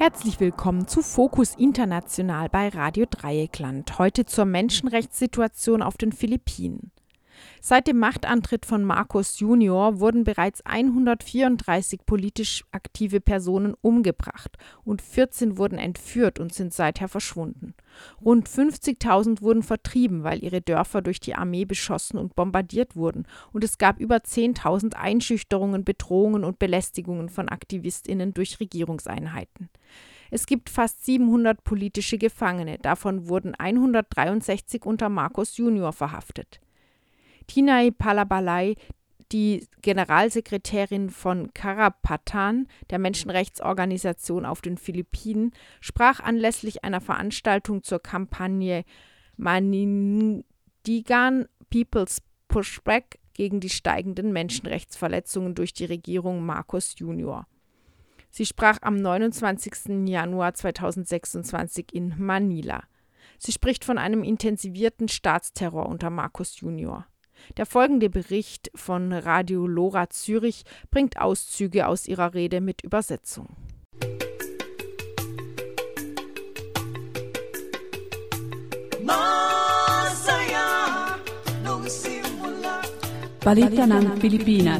Herzlich willkommen zu Fokus International bei Radio Dreieckland. Heute zur Menschenrechtssituation auf den Philippinen. Seit dem Machtantritt von Marcos Jr. wurden bereits 134 politisch aktive Personen umgebracht und 14 wurden entführt und sind seither verschwunden. Rund 50.000 wurden vertrieben, weil ihre Dörfer durch die Armee beschossen und bombardiert wurden, und es gab über 10.000 Einschüchterungen, Bedrohungen und Belästigungen von AktivistInnen durch Regierungseinheiten. Es gibt fast 700 politische Gefangene, davon wurden 163 unter Marcos Jr. verhaftet. Tinay Palabalay, die Generalsekretärin von Karapatan, der Menschenrechtsorganisation auf den Philippinen, sprach anlässlich einer Veranstaltung zur Kampagne Manindigan People's Pushback gegen die steigenden Menschenrechtsverletzungen durch die Regierung Marcos Jr. Sie sprach am 29. Januar 2026 in Manila. Sie spricht von einem intensivierten Staatsterror unter Marcos Jr. Der folgende Bericht von Radio Lora Zürich bringt Auszüge aus ihrer Rede mit Übersetzung. Balita ng Pilipinas.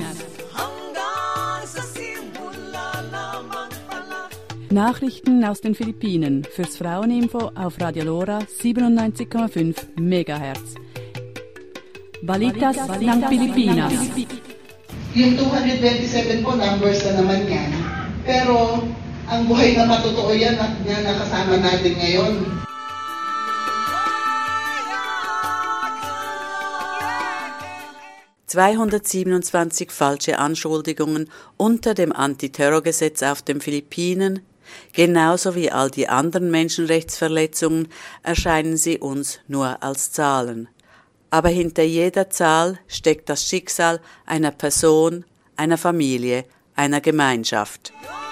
Nachrichten aus den Philippinen fürs Fraueninfo auf Radio Lora 97,5 MHz. Balitas ng Pilipinas. Yung 227 po, numbers na naman yan. Pero ang buhay na matotoo yan na nakasama natin ngayon. ...227 falsche Anschuldigungen unter dem Antiterrorgesetz auf den Philippinen, genauso wie all die anderen Menschenrechtsverletzungen, erscheinen sie uns nur als Zahlen. Aber hinter jeder Zahl steckt das Schicksal einer Person, einer Familie, einer Gemeinschaft.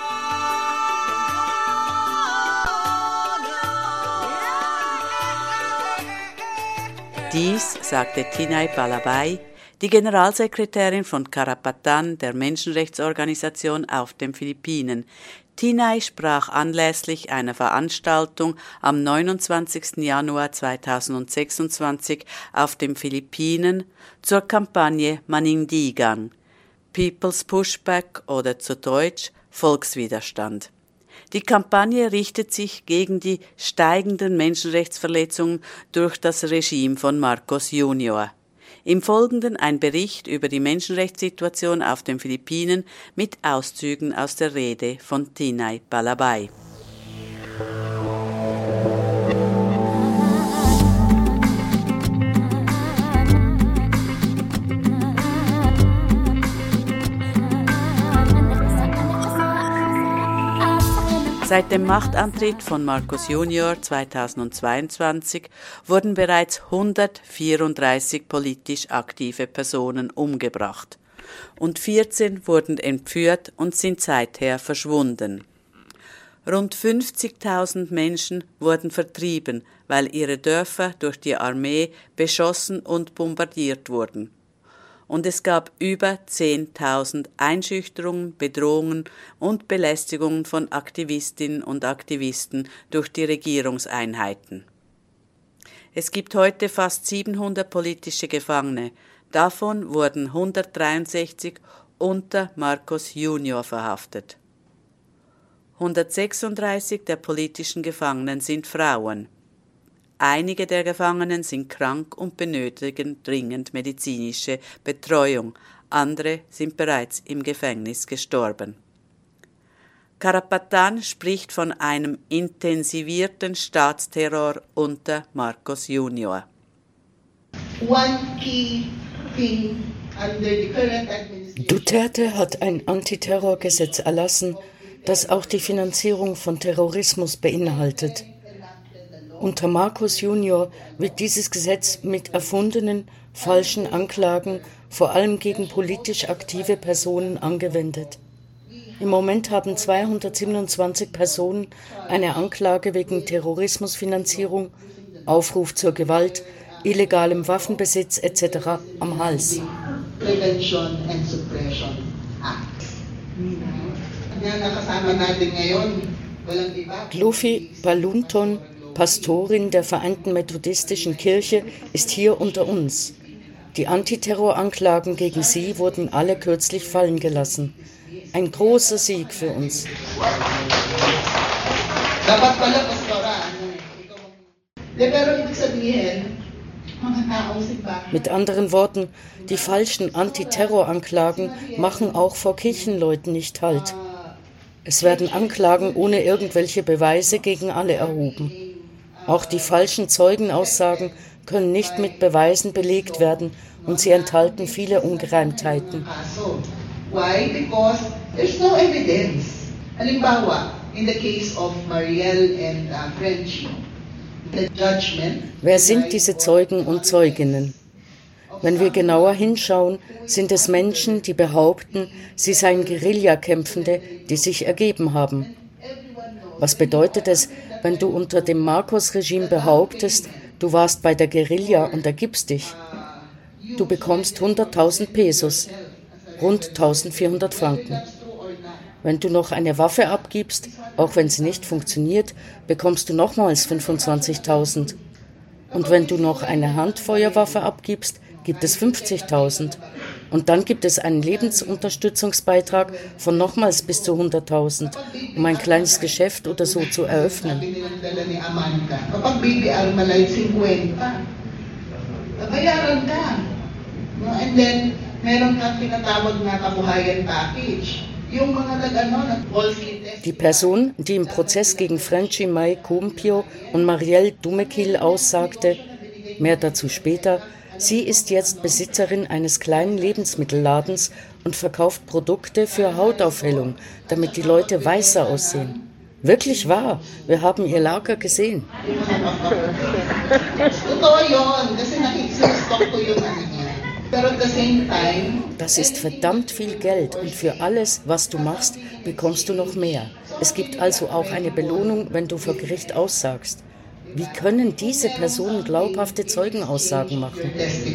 Dies sagte Tinay Palabalay, die Generalsekretärin von Karapatan, der Menschenrechtsorganisation auf den Philippinen. Tinay sprach anlässlich einer Veranstaltung am 29. Januar 2026 auf den Philippinen zur Kampagne Manindigan, People's Pushback oder zu Deutsch Volkswiderstand. Die Kampagne richtet sich gegen die steigenden Menschenrechtsverletzungen durch das Regime von Marcos Jr. Im Folgenden ein Bericht über die Menschenrechtssituation auf den Philippinen mit Auszügen aus der Rede von Tinay Palabalay. Seit dem Machtantritt von Marcos Jr. 2022 wurden bereits 134 politisch aktive Personen umgebracht und 14 wurden entführt und sind seither verschwunden. Rund 50.000 Menschen wurden vertrieben, weil ihre Dörfer durch die Armee beschossen und bombardiert wurden. Und es gab über 10.000 Einschüchterungen, Bedrohungen und Belästigungen von Aktivistinnen und Aktivisten durch die Regierungseinheiten. Es gibt heute fast 700 politische Gefangene, davon wurden 163 unter Marcos Jr. verhaftet. 136 der politischen Gefangenen sind Frauen. Einige der Gefangenen sind krank und benötigen dringend medizinische Betreuung, andere sind bereits im Gefängnis gestorben. Karapatan spricht von einem intensivierten Staatsterror unter Marcos Jr. Duterte hat ein Antiterrorgesetz erlassen, das auch die Finanzierung von Terrorismus beinhaltet. Unter Marcos Jr. wird dieses Gesetz mit erfundenen, falschen Anklagen vor allem gegen politisch aktive Personen angewendet. Im Moment haben 227 Personen eine Anklage wegen Terrorismusfinanzierung, Aufruf zur Gewalt, illegalem Waffenbesitz etc. am Hals. Prevention and Suppression Act. Yan nakasama natin ngayon. Glofi Balunton, Pastorin der Vereinten Methodistischen Kirche, ist hier unter uns. Die Antiterroranklagen gegen sie wurden alle kürzlich fallen gelassen. Ein großer Sieg für uns. Mit anderen Worten, die falschen Antiterroranklagen machen auch vor Kirchenleuten nicht Halt. Es werden Anklagen ohne irgendwelche Beweise gegen alle erhoben. Auch die falschen Zeugenaussagen können nicht mit Beweisen belegt werden und sie enthalten viele Ungereimtheiten. Why? Because there's no evidence. Halimbawa, in the case of Marielle and Frenchie, the judgment. Wer sind diese Zeugen und Zeuginnen? Wenn wir genauer hinschauen, sind es Menschen, die behaupten, sie seien Guerillakämpfende, die sich ergeben haben. Was bedeutet es, wenn du unter dem Marcos-Regime behauptest, du warst bei der Guerilla und ergibst dich? Du bekommst 100.000 Pesos, rund 1.400 Franken. Wenn du noch eine Waffe abgibst, auch wenn sie nicht funktioniert, bekommst du nochmals 25.000. Und wenn du noch eine Handfeuerwaffe abgibst, gibt es 50.000. Und dann gibt es einen Lebensunterstützungsbeitrag von nochmals bis zu 100.000, um ein kleines Geschäft oder so zu eröffnen. And then, meron kang tinatawag na kabuhayan package. Yung mga Die Person, die im Prozess gegen Frenchie May Cumpio und Marielle Dumekil aussagte, mehr dazu später, sie ist jetzt Besitzerin eines kleinen Lebensmittelladens und verkauft Produkte für Hautaufhellung, damit die Leute weißer aussehen. Wirklich wahr, wir haben ihr Lager gesehen. Das ist verdammt viel Geld und für alles, was du machst, bekommst du noch mehr. Es gibt also auch eine Belohnung, wenn du vor Gericht aussagst. Wie können diese Personen glaubhafte Zeugenaussagen machen?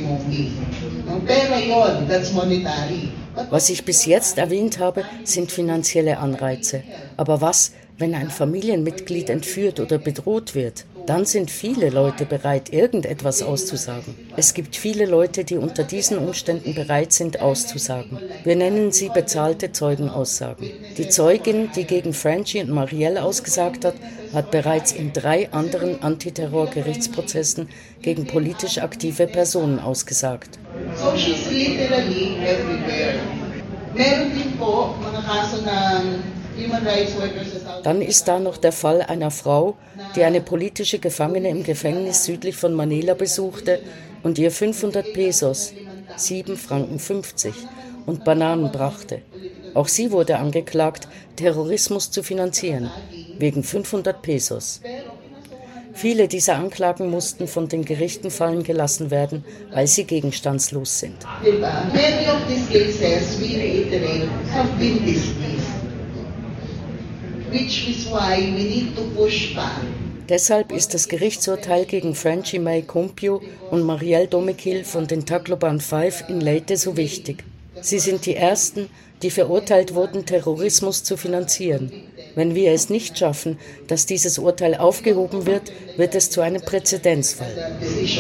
Was ich bis jetzt erwähnt habe, sind finanzielle Anreize. Aber was, wenn ein Familienmitglied entführt oder bedroht wird? Dann sind viele Leute bereit, irgendetwas auszusagen. Es gibt viele Leute, die unter diesen Umständen bereit sind, auszusagen. Wir nennen sie bezahlte Zeugenaussagen. Die Zeugin, die gegen Frenchie und Marielle ausgesagt hat bereits in 3 anderen Antiterrorgerichtsprozessen gegen politisch aktive Personen ausgesagt. So she's literally everywhere. Meron din po mga kaso ng Human Rights Workers. Dann ist da noch der Fall einer Frau, die eine politische Gefangene im Gefängnis südlich von Manila besuchte und ihr 500 Pesos, 7,50 Franken, und Bananen brachte. Auch sie wurde angeklagt, Terrorismus zu finanzieren, wegen 500 Pesos. Viele dieser Anklagen mussten von den Gerichten fallen gelassen werden, weil sie gegenstandslos sind. Many of these cases, we reiterate, have been dismissed, which is why we need to push back. Deshalb ist das Gerichtsurteil gegen Frenchie May Cumpio und Marielle Dumekil von den Tacloban 5 in Leyte so wichtig. Sie sind die Ersten, die verurteilt wurden, Terrorismus zu finanzieren. Wenn wir es nicht schaffen, dass dieses Urteil aufgehoben wird, wird es zu einem Präzedenzfall.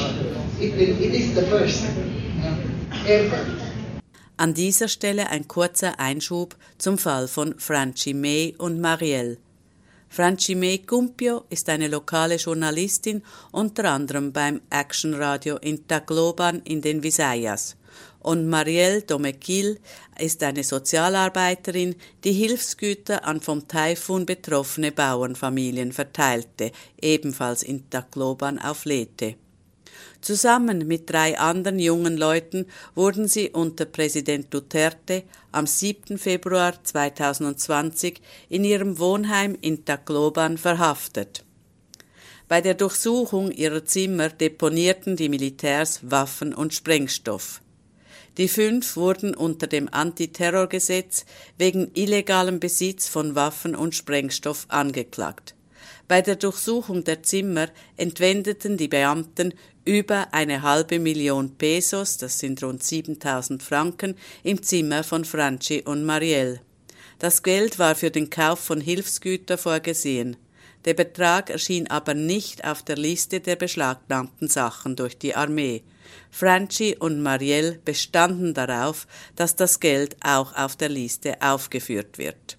An dieser Stelle ein kurzer Einschub zum Fall von Frenchie May und Marielle. Frenchie May Cumpio ist eine lokale Journalistin, unter anderem beim Action Radio in Tacloban in den Visayas. Und Marielle Dumekil ist eine Sozialarbeiterin, die Hilfsgüter an vom Taifun betroffene Bauernfamilien verteilte, ebenfalls in Tacloban auf Leyte. Zusammen mit 3 anderen jungen Leuten wurden sie unter Präsident Duterte am 7. Februar 2020 in ihrem Wohnheim in Tacloban verhaftet. Bei der Durchsuchung ihrer Zimmer deponierten die Militärs Waffen und Sprengstoff. Die 5 wurden unter dem Antiterrorgesetz wegen illegalem Besitz von Waffen und Sprengstoff angeklagt. Bei der Durchsuchung der Zimmer entwendeten die Beamten über 500.000 Pesos, das sind rund 7.000 Franken, im Zimmer von Frenchie und Marielle. Das Geld war für den Kauf von Hilfsgütern vorgesehen. Der Betrag erschien aber nicht auf der Liste der beschlagnahmten Sachen durch die Armee. Franchi und Marielle bestanden darauf, dass das Geld auch auf der Liste aufgeführt wird.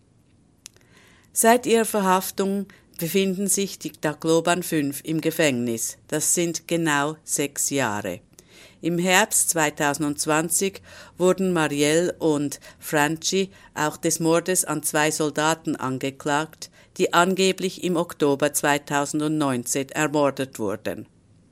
Seit ihrer Verhaftung befinden sich die Tacloban 5 im Gefängnis. Das sind genau 6 Jahre. Im Herbst 2020 wurden Marielle und Franchi auch des Mordes an 2 Soldaten angeklagt, die angeblich im Oktober 2019 ermordet wurden.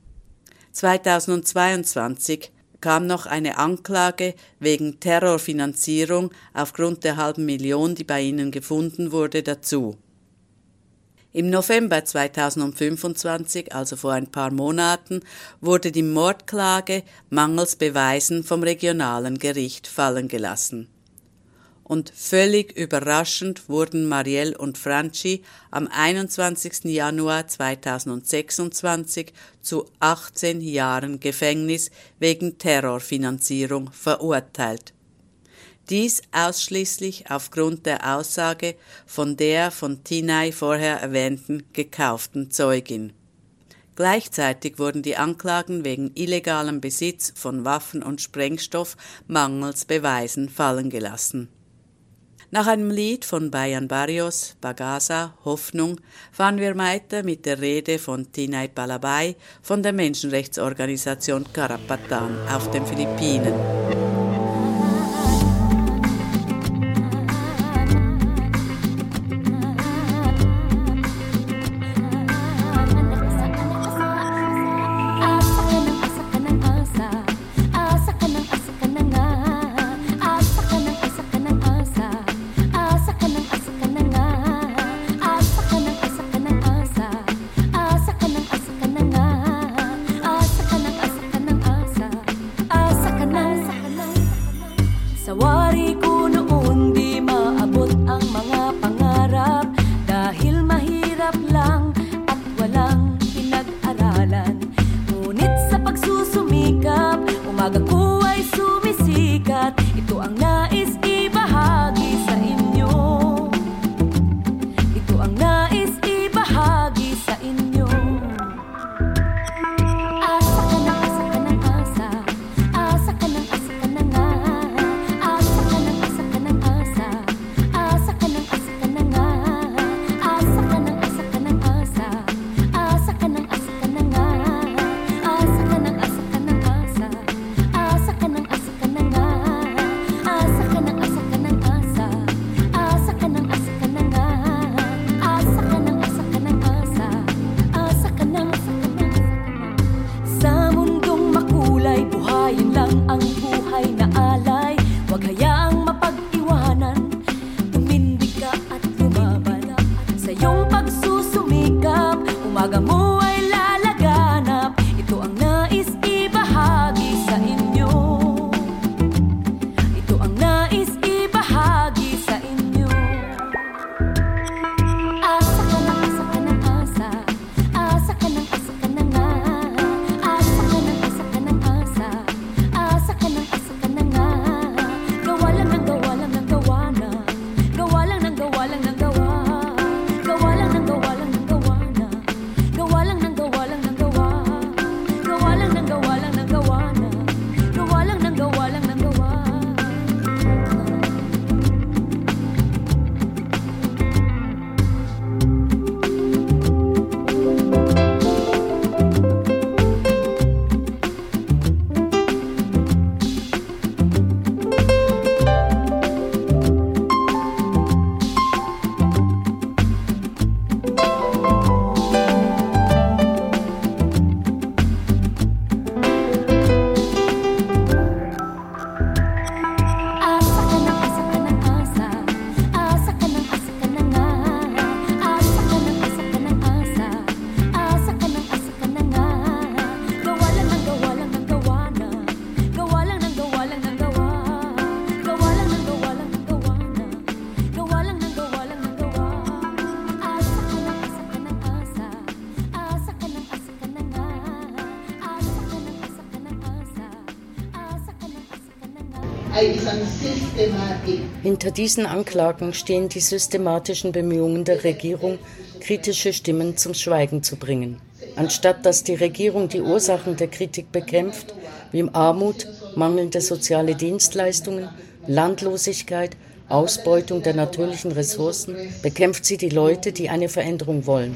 2022 kam noch eine Anklage wegen Terrorfinanzierung aufgrund der $500.000, die bei ihnen gefunden wurde, dazu. Im November 2025, also vor ein paar Monaten, wurde die Mordklage mangels Beweisen vom regionalen Gericht fallen gelassen. Und völlig überraschend wurden Marielle und Franchi am 21. Januar 2026 zu 18 Jahren Gefängnis wegen Terrorfinanzierung verurteilt. Dies ausschließlich aufgrund der Aussage von der von Tinay vorher erwähnten gekauften Zeugin. Gleichzeitig wurden die Anklagen wegen illegalem Besitz von Waffen und Sprengstoff mangels Beweisen fallen gelassen. Nach einem Lied von Bayan Barrios, Bagasa, Hoffnung, fahren wir weiter mit der Rede von Tinay Palabay von der Menschenrechtsorganisation Karapatan auf den Philippinen. Hinter diesen Anklagen stehen die systematischen Bemühungen der Regierung, kritische Stimmen zum Schweigen zu bringen. Anstatt dass die Regierung die Ursachen der Kritik bekämpft, wie Armut, mangelnde soziale Dienstleistungen, Landlosigkeit, Ausbeutung der natürlichen Ressourcen, bekämpft sie die Leute, die eine Veränderung wollen.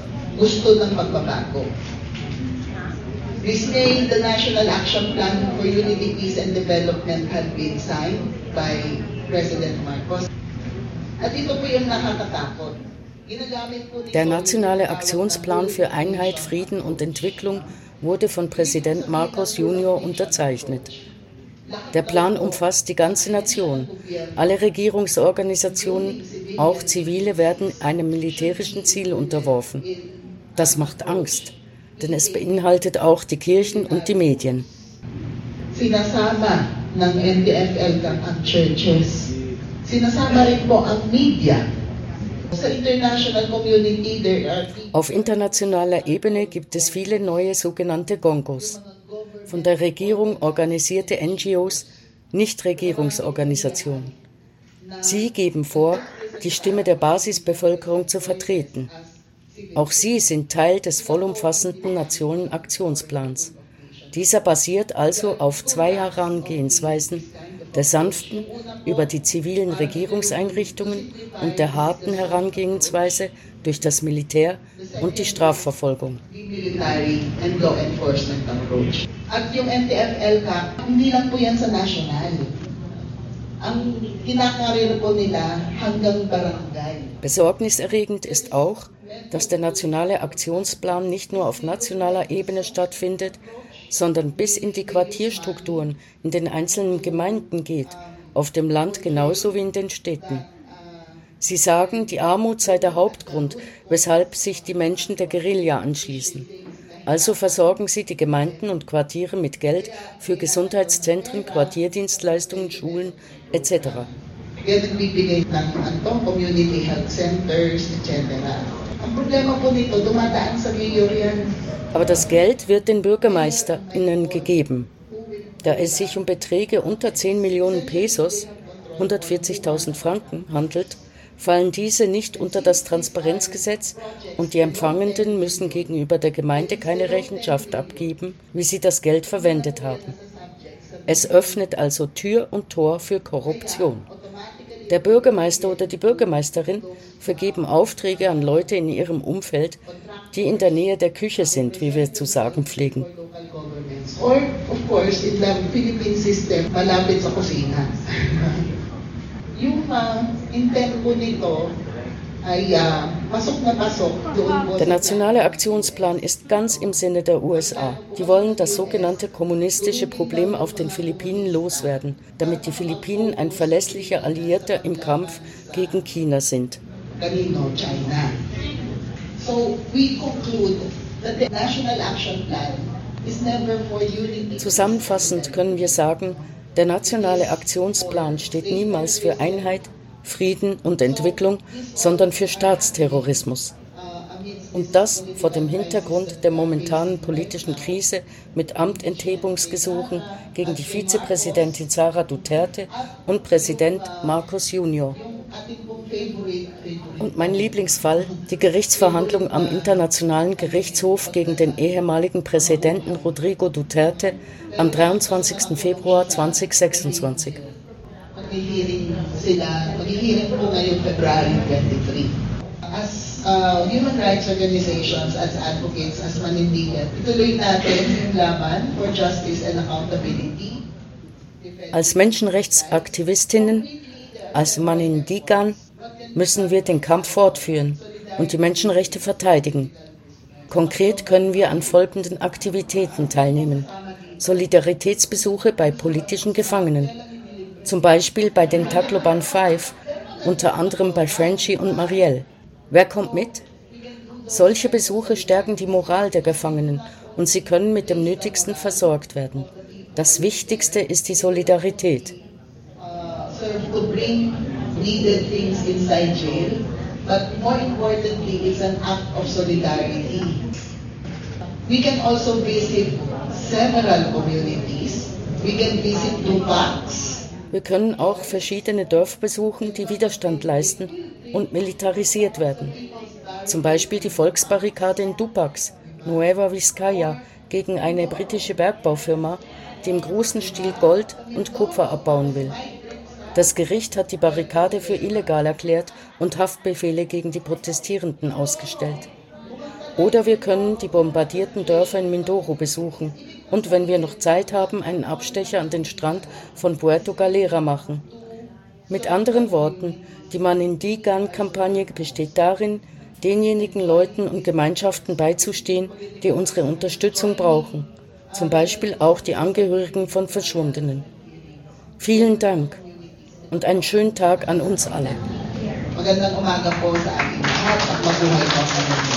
This May, the National Action Plan for Unity, Peace and Development had been signed by President Marcos. At ito po yung nakakatakot. Der Nationale Aktionsplan für Einheit, Frieden und Entwicklung wurde von Präsident Marcos Junior unterzeichnet. Der Plan umfasst die ganze Nation. Alle Regierungsorganisationen, auch zivile, werden einem militärischen Ziel unterworfen. Das macht Angst. Denn es beinhaltet auch die Kirchen und die Medien. Sinasama ng NTF-ELCAC ang churches. Sinasama rin po ang media. Sa international community, there are... Auf internationaler Ebene gibt es viele neue sogenannte Gongos. Von der Regierung organisierte NGOs, Nichtregierungsorganisationen. Sie geben vor, die Stimme der Basisbevölkerung zu vertreten. Auch sie sind Teil des vollumfassenden Nationenaktionsplans. Dieser basiert also auf 2 Herangehensweisen, der sanften über die zivilen Regierungseinrichtungen und der harten Herangehensweise durch das Militär und die Strafverfolgung. At yung NTF-ELCAC, hindi lang po yan sa national. Ang kinakariro po nila hanggang barangay. Besorgniserregend ist auch, dass der Nationale Aktionsplan nicht nur auf nationaler Ebene stattfindet, sondern bis in die Quartierstrukturen in den einzelnen Gemeinden geht, auf dem Land genauso wie in den Städten. Sie sagen, die Armut sei der Hauptgrund, weshalb sich die Menschen der Guerilla anschließen. Also versorgen sie die Gemeinden und Quartiere mit Geld für Gesundheitszentren, Quartierdienstleistungen, Schulen etc. Community health centers, etc. Ang problema po nito, dumadaan sa mayor yan. Aber das Geld wird den BürgermeisterInnen gegeben. Da es sich um Beträge unter 10 Millionen Pesos, 140.000 Franken, handelt, fallen diese nicht unter das Transparenzgesetz und die Empfangenden müssen gegenüber der Gemeinde keine Rechenschaft abgeben, wie sie das Geld verwendet haben. Es öffnet also Tür und Tor für Korruption. Der Bürgermeister oder die Bürgermeisterin vergeben Aufträge an Leute in ihrem Umfeld, die in der Nähe der Küche sind, wie wir zu sagen pflegen. Or, of course, in the Philippine system, malapit sa kusina. Yung intent po nito ay pasok na pasok. Der Nationale Aktionsplan ist ganz im Sinne der USA. Die wollen das sogenannte kommunistische Problem auf den Philippinen loswerden, damit die Philippinen ein verlässlicher Alliierter im Kampf gegen China sind. China. So we conclude that the National Action Plan is never for unity. Zusammenfassend können wir sagen, der Nationale Aktionsplan steht niemals für Einheit, Frieden und Entwicklung, sondern für Staatsterrorismus. Und das vor dem Hintergrund der momentanen politischen Krise mit Amtenthebungsgesuchen gegen die Vizepräsidentin Sara Duterte und Präsident Marcos Junior. Und mein Lieblingsfall, die Gerichtsverhandlung am Internationalen Gerichtshof gegen den ehemaligen Präsidenten Rodrigo Duterte am 23. Februar 2026. Maghihiring po ngayong February 23. As human rights organizations, as advocates, as manindigan, ituloy natin yung laban for justice and accountability. Als Menschenrechtsaktivistinnen, als Manindigan müssen wir den Kampf fortführen und die Menschenrechte verteidigen. Konkret können wir an folgenden Aktivitäten teilnehmen: Solidaritätsbesuche bei politischen Gefangenen, zum Beispiel bei den Tacloban 5, unter anderem bei Frenchy und Marielle. Wer kommt mit? Solche Besuche stärken die Moral der Gefangenen und sie können mit dem Nötigsten versorgt werden. Das Wichtigste ist die Solidarität. Needed things inside jail, but more importantly, it's an act of solidarity. We can also visit several communities. We can visit 2 packs. Wir können auch verschiedene Dörfer besuchen, die Widerstand leisten und militarisiert werden. Zum Beispiel die Volksbarrikade in Dupax, Nueva Vizcaya, gegen eine britische Bergbaufirma, die im großen Stil Gold und Kupfer abbauen will. Das Gericht hat die Barrikade für illegal erklärt und Haftbefehle gegen die Protestierenden ausgestellt. Oder wir können die bombardierten Dörfer in Mindoro besuchen und, wenn wir noch Zeit haben, einen Abstecher an den Strand von Puerto Galera machen. Mit anderen Worten, die Manindigan-Kampagne besteht darin, denjenigen Leuten und Gemeinschaften beizustehen, die unsere Unterstützung brauchen, zum Beispiel auch die Angehörigen von Verschwundenen. Vielen Dank und einen schönen Tag an uns alle. Magandang umaga po sa ating lahat at mabuhay po sa inyo.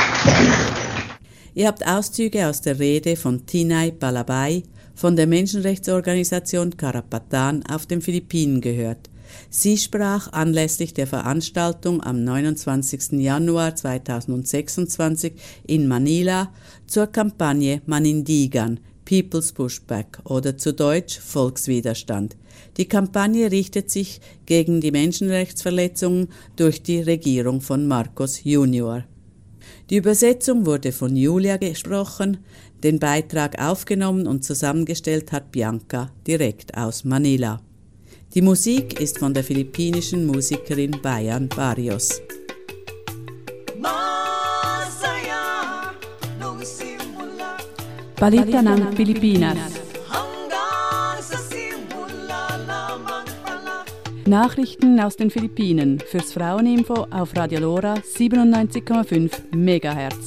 Ihr habt Auszüge aus der Rede von Tinay Palabay von der Menschenrechtsorganisation Karapatan auf den Philippinen gehört. Sie sprach anlässlich der Veranstaltung am 29. Januar 2026 in Manila zur Kampagne Manindigan, People's Pushback oder zu Deutsch Volkswiderstand. Die Kampagne richtet sich gegen die Menschenrechtsverletzungen durch die Regierung von Marcos Junior. Die Übersetzung wurde von Julia gesprochen, den Beitrag aufgenommen und zusammengestellt hat Bianca direkt aus Manila. Die Musik ist von der philippinischen Musikerin Bayan Barrios. Balita ng Pilipinas. Nachrichten aus den Philippinen fürs Fraueninfo auf Radio Lora 97,5 MHz.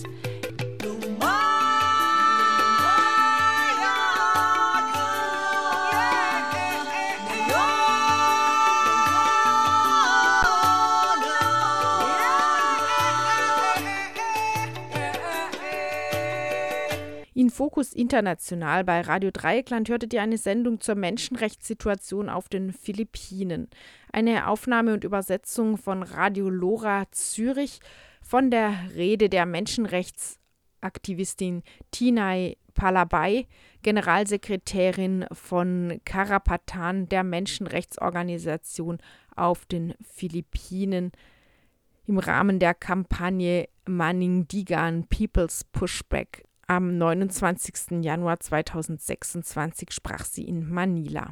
In Fokus International bei Radio Dreieckland hörtet ihr eine Sendung zur Menschenrechtssituation auf den Philippinen. Eine Aufnahme und Übersetzung von Radio Lora Zürich von der Rede der Menschenrechtsaktivistin Tinay Palabay, Generalsekretärin von Karapatan, der Menschenrechtsorganisation auf den Philippinen, im Rahmen der Kampagne Manindigan People's Pushback. Am 29. Januar 2026 sprach sie in Manila.